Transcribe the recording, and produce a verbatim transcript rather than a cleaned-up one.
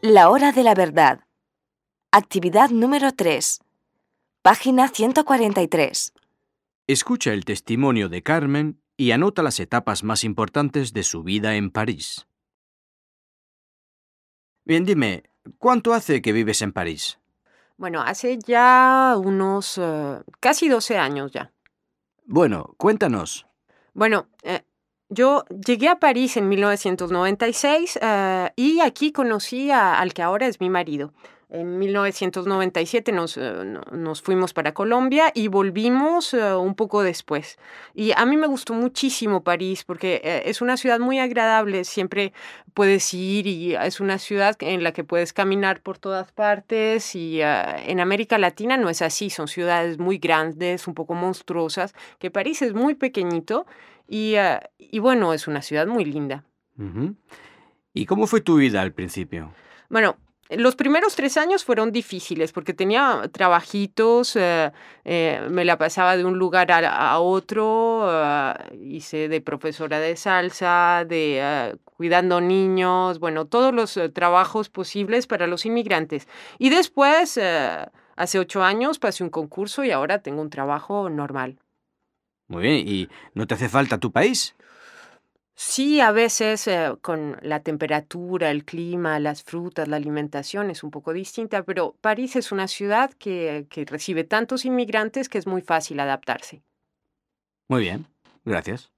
La hora de la verdad. Actividad número tres. Página ciento cuarenta y tres. Escucha el testimonio de Carmen y anota las etapas más importantes de su vida en París. Bien, dime, ¿cuánto hace que vives en París? Bueno, hace ya unos eh, casi doce años ya. Bueno, cuéntanos. Bueno, eh, yo llegué a París en mil novecientos noventa y seis eh, y aquí conocí a- al que ahora es mi marido. En mil novecientos noventa y siete nos, eh, no- nos fuimos para Colombia y volvimos eh, un poco después. Y a mí me gustó muchísimo París porque eh, es una ciudad muy agradable, siempre puedes ir y es una ciudad en la que puedes caminar por todas partes y eh, en América Latina no es así, son ciudades muy grandes, un poco monstruosas, que París es muy pequeñito y, eh, y bueno, es una ciudad muy linda. Ujú. ¿Y cómo fue tu vida al principio? Bueno, los primeros tres años fueron difíciles porque tenía trabajitos, eh, eh, me la pasaba de un lugar a, a otro, ah, hice de profesora de salsa, de ah, cuidando niños, bueno, todos los eh, trabajos posibles para los inmigrantes. Y después, eh, hace ocho años, pasé un concurso y ahora tengo un trabajo normal. Muy bien, ¿y no te hace falta tu país? Sí, a veces eh, con la temperatura, el clima, las frutas, la alimentación es un poco distinta, pero París es una ciudad que, que recibe tantos inmigrantes que es muy fácil adaptarse. Muy bien, gracias.